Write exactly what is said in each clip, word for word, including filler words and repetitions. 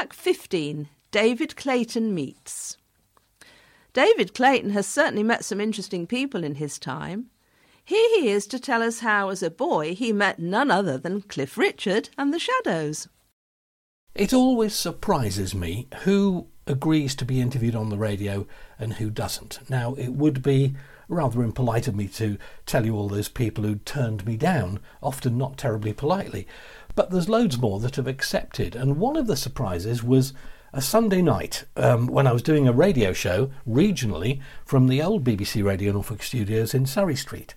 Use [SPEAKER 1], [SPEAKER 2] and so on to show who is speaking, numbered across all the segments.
[SPEAKER 1] Track fifteen, David Clayton Meets. David Clayton has certainly met some interesting people in his time. Here he is to tell us how, as a boy, he met none other than Cliff Richard and the Shadows.
[SPEAKER 2] It always surprises me who agrees to be interviewed on the radio and who doesn't. Now, it would be rather impolite of me to tell you all those people who turned me down, often not terribly politely. But there's loads more that have accepted. And one of the surprises was a Sunday night um, when I was doing a radio show regionally from the old B B C Radio Norfolk studios in Surrey Street.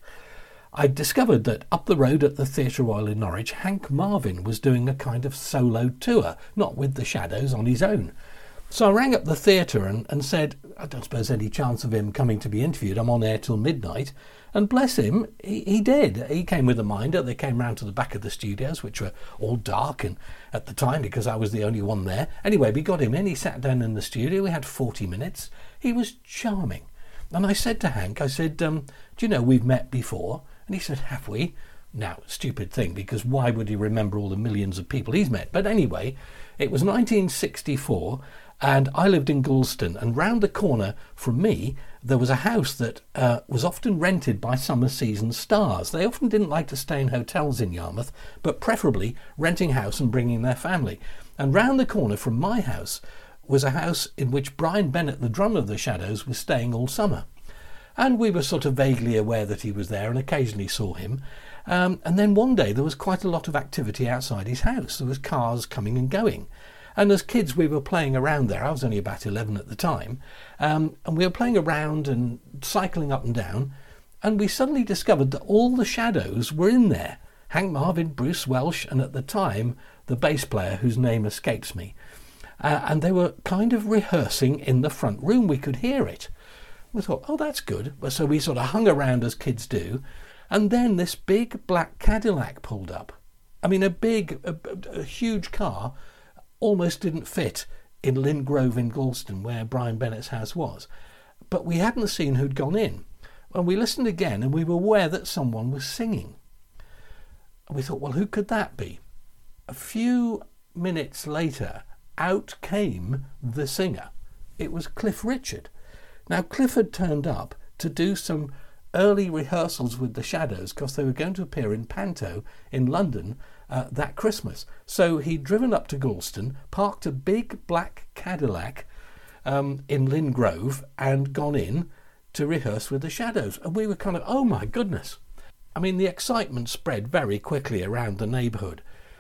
[SPEAKER 2] I discovered that up the road at the Theatre Royal in Norwich, Hank Marvin was doing a kind of solo tour, not with the Shadows, on his own. So I rang up the theatre and, and said, I don't suppose any chance of him coming to be interviewed. I'm on air till midnight. And bless him, he, he did. He came with a minder. They came round to the back of the studios, which were all dark and at the time because I was the only one there. Anyway, we got him in. He sat down in the studio. We had forty minutes. He was charming. And I said to Hank, I said, um, do you know we've met before? And he said, have we? Now, stupid thing, because why would he remember all the millions of people he's met? But anyway, it was nineteen sixty-four, and I lived in Gorleston, and round the corner from me, there was a house that uh, was often rented by summer season stars. They often didn't like to stay in hotels in Yarmouth, but preferably renting a house and bringing their family. And round the corner from my house was a house in which Brian Bennett, the drummer of the Shadows, was staying all summer. And we were sort of vaguely aware that he was there and occasionally saw him. Um, and then one day there was quite a lot of activity outside his house. There was cars coming and going. And as kids we were playing around there. I was only about eleven at the time. Um, and we were playing around and cycling up and down. And we suddenly discovered that all the Shadows were in there. Hank Marvin, Bruce Welsh, and at the time the bass player whose name escapes me. Uh, and they were kind of rehearsing in the front room. We could hear it. We thought, oh, that's good. So we sort of hung around as kids do. And then this big black Cadillac pulled up. I mean, a big, a, a huge car almost didn't fit in Lynn Grove in Gorleston, where Brian Bennett's house was. But we hadn't seen who'd gone in. And we listened again, and we were aware that someone was singing. And we thought, well, who could that be? A few minutes later, out came the singer. It was Cliff Richard. Now, Cliff had turned up to do some early rehearsals with the Shadows because they were going to appear in Panto in London uh, that Christmas. So he'd driven up to Gorleston, parked a big black Cadillac um, in Lynn Grove and gone in to rehearse with the Shadows. And we were kind of, oh my goodness. I mean, the excitement spread very quickly around the neighbourhood.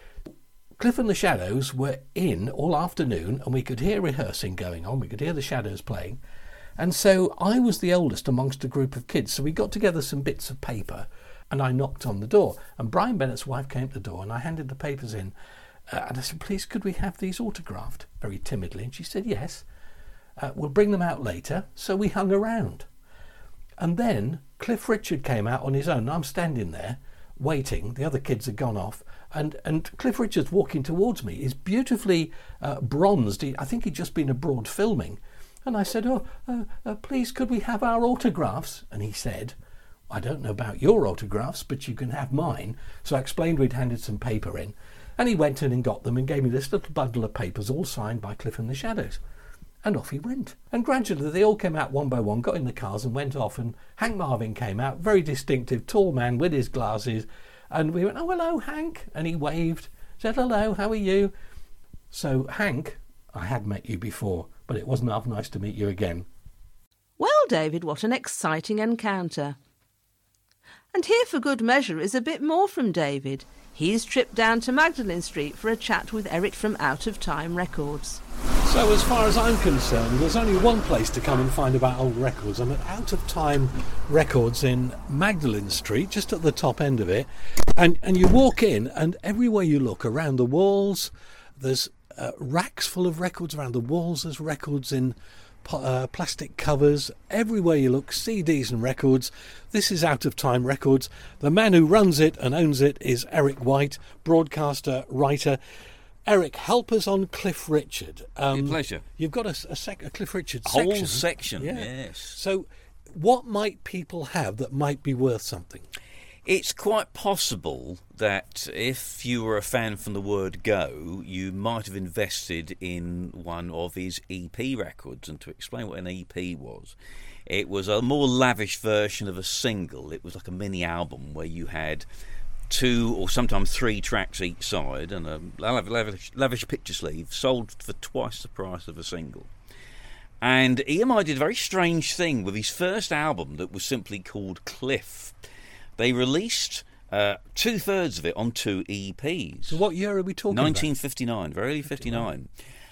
[SPEAKER 2] Cliff and the Shadows were in all afternoon and we could hear rehearsing going on. We could hear the Shadows playing. And so I was the oldest amongst a group of kids. So we got together some bits of paper and I knocked on the door. And Brian Bennett's wife came to the door and I handed the papers in. Uh, and I said, please, could we have these autographed? Very timidly. And she said, yes. Uh, we'll bring them out later. So we hung around. And then Cliff Richard came out on his own. I'm standing there waiting. The other kids had gone off. And, and Cliff Richard's walking towards me. He's beautifully uh, bronzed. He, I think he'd just been abroad filming. And I said, oh, uh, uh, please, could we have our autographs? And he said, I don't know about your autographs, but you can have mine. So I explained we'd handed some paper in. And he went in and got them and gave me this little bundle of papers, all signed by Cliff and the Shadows. And off he went. And gradually they all came out one by one, got in the cars and went off. And Hank Marvin came out, very distinctive, tall man with his glasses. And we went, oh, hello, Hank. And he waved, said, hello, how are you? So Hank, I had met you before, but it wasn't half nice to meet you again.
[SPEAKER 1] Well, David, what an exciting encounter. And here for good measure is a bit more from David. He's tripped down to Magdalen Street for a chat with Eric from Out of Time Records.
[SPEAKER 2] So as far as I'm concerned, there's only one place to come and find about old records. I'm at Out of Time Records in Magdalen Street, just at the top end of it. And, and you walk in and everywhere you look, around the walls, there's Uh, racks full of records around the walls. There's records in uh, plastic covers. Everywhere you look, C Ds and records. This is Out of Time Records. The man who runs it and owns it is Eric White, broadcaster, writer. Eric, help us on Cliff Richard.
[SPEAKER 3] Um, Your pleasure.
[SPEAKER 2] You've got a, a, sec- a Cliff Richard
[SPEAKER 3] a
[SPEAKER 2] section.
[SPEAKER 3] Whole section,
[SPEAKER 2] yeah.
[SPEAKER 3] yes.
[SPEAKER 2] So what might people have that might be worth something?
[SPEAKER 3] It's quite possible that if you were a fan from the word go, you might have invested in one of his E P records. And to explain what an E P was, it was a more lavish version of a single. It was like a mini album where you had two or sometimes three tracks each side and a lavish, lavish picture sleeve, sold for twice the price of a single. And E M I did a very strange thing with his first album that was simply called Cliff. They released uh, two-thirds of it on two E Ps.
[SPEAKER 2] So what year are we talking
[SPEAKER 3] nineteen fifty-nine, very early fifty-nine.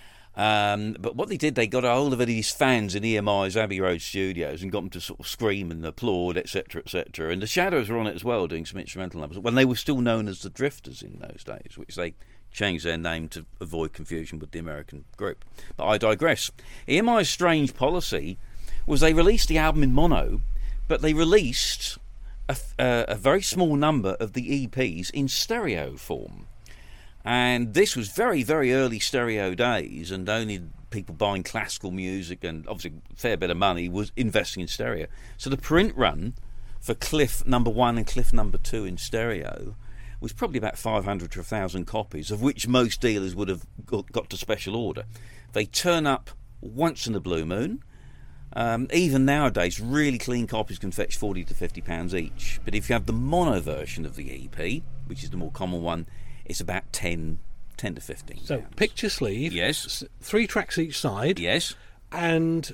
[SPEAKER 3] Um, but what they did, they got a hold of these fans in E M I's Abbey Road studios and got them to sort of scream and applaud, et cetera, et cetera. And the Shadows were on it as well, doing some instrumental numbers, when they were still known as the Drifters in those days, which they changed their name to avoid confusion with the American group. But I digress. E M I's strange policy was they released the album in mono, but they released a, a, a very small number of the E Ps in stereo form. And this was very, very early stereo days, and only people buying classical music and obviously a fair bit of money was investing in stereo. So the print run for Cliff number one and Cliff number two in stereo was probably about five hundred to one thousand copies, of which most dealers would have got to special order. They turn up once in a blue moon. Um, even nowadays, really clean copies can fetch forty to fifty pounds each. But if you have the mono version of the E P, which is the more common one, it's about ten, ten to fifteen pounds.
[SPEAKER 2] So, picture sleeve.
[SPEAKER 3] Yes.
[SPEAKER 2] Three tracks each side.
[SPEAKER 3] Yes.
[SPEAKER 2] And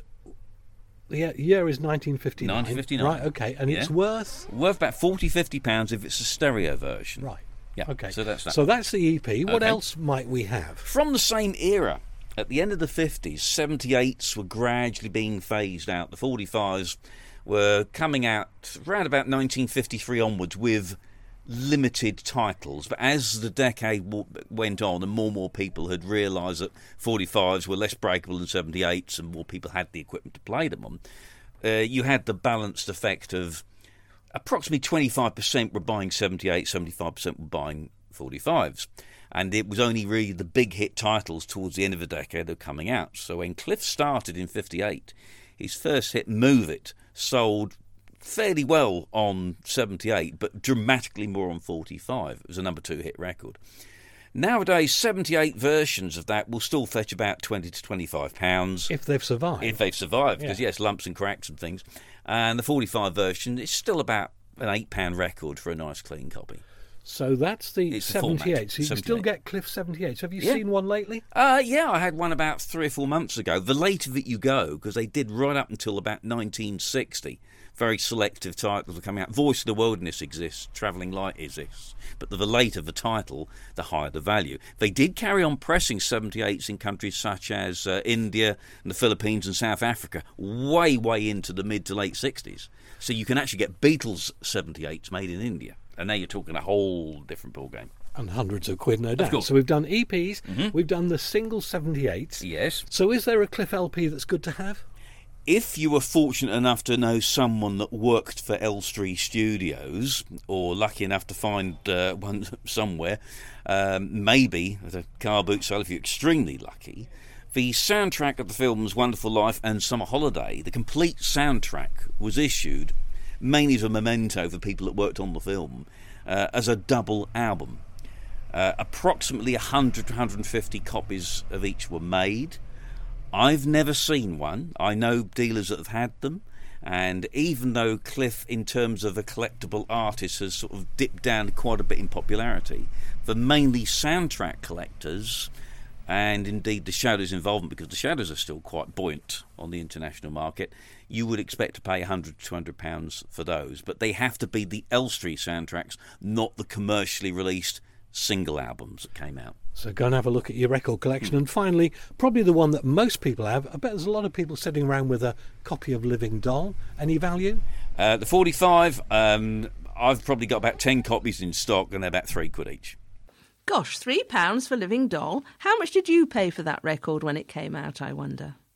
[SPEAKER 2] the year is nineteen fifty-nine.
[SPEAKER 3] nineteen fifty-nine.
[SPEAKER 2] Right, okay. And
[SPEAKER 3] Yeah.
[SPEAKER 2] it's worth?
[SPEAKER 3] Worth about forty, fifty pounds if it's a stereo version.
[SPEAKER 2] Right.
[SPEAKER 3] Yeah.
[SPEAKER 2] Okay.
[SPEAKER 3] So that's that.
[SPEAKER 2] So that's the E P. What
[SPEAKER 3] Okay.
[SPEAKER 2] else might we have?
[SPEAKER 3] From the same era, at the end of the fifties, seventy-eights were gradually being phased out. The forty-fives were coming out around about nineteen fifty-three onwards with limited titles. But as the decade w- went on and more and more people had realised that forty-fives were less breakable than seventy-eights and more people had the equipment to play them on, uh, you had the balanced effect of approximately twenty-five percent were buying seventy-eight, seventy-five percent were buying forty-fives. And it was only really the big hit titles towards the end of the decade that were coming out. So when Cliff started in fifty-eight, his first hit, Move It, sold fairly well on seventy-eight, but dramatically more on forty-five. It was a number two hit record. Nowadays, seventy-eight versions of that will still fetch about twenty to twenty-five pounds.
[SPEAKER 2] If they've survived.
[SPEAKER 3] If they've survived,
[SPEAKER 2] Yeah.
[SPEAKER 3] because, yes, lumps and cracks and things. And the forty-five version is still about an eight pound record for a nice clean copy.
[SPEAKER 2] So that's the
[SPEAKER 3] It's the format,
[SPEAKER 2] seventy-eight. So you can still
[SPEAKER 3] seventy-eight.
[SPEAKER 2] get Cliff seventy-eight. Have you
[SPEAKER 3] Yeah.
[SPEAKER 2] seen one lately?
[SPEAKER 3] Uh, yeah, I had one about three or four months ago. The later that you go, because they did right up until about nineteen sixty. Very selective titles were coming out. Voice of the Wilderness exists, Travelling Light exists. But the, the later the title, the higher the value. They did carry on pressing seventy-eights in countries such as uh, India and the Philippines and South Africa way, way into the mid to late sixties. So you can actually get Beatles seventy-eights made in India. And now you're talking a whole different ballgame.
[SPEAKER 2] And hundreds of quid, no doubt.
[SPEAKER 3] course.
[SPEAKER 2] So we've done E Ps,
[SPEAKER 3] Mhm.
[SPEAKER 2] we've done the single seventy-eights.
[SPEAKER 3] Yes.
[SPEAKER 2] So is there a Cliff L P that's good to have?
[SPEAKER 3] If you were fortunate enough to know someone that worked for Elstree Studios, or lucky enough to find uh, one somewhere, um, maybe at a car boot sale if you're extremely lucky, the soundtrack of the films Wonderful Life and Summer Holiday, the complete soundtrack, was issued mainly as a memento for people that worked on the film, uh, as a double album. Uh, approximately one hundred to one hundred fifty copies of each were made. I've never seen one. I know dealers that have had them, and even though Cliff, in terms of a collectible artist, has sort of dipped down quite a bit in popularity, for mainly soundtrack collectors, and indeed the Shadows' involvement, because the Shadows are still quite buoyant on the international market, you would expect to pay one hundred to two hundred pounds for those. But they have to be the Elstree soundtracks, not the commercially released single albums that came out.
[SPEAKER 2] So go and have a look at your record collection. And finally, probably the one that most people have, I bet there's a lot of people sitting around with a copy of Living Doll. Any value?
[SPEAKER 3] Uh, the forty-five, um, I've probably got about ten copies in stock, and they're about three quid each.
[SPEAKER 1] Gosh, three pounds for Living Doll. How much did you pay for that record when it came out, I wonder?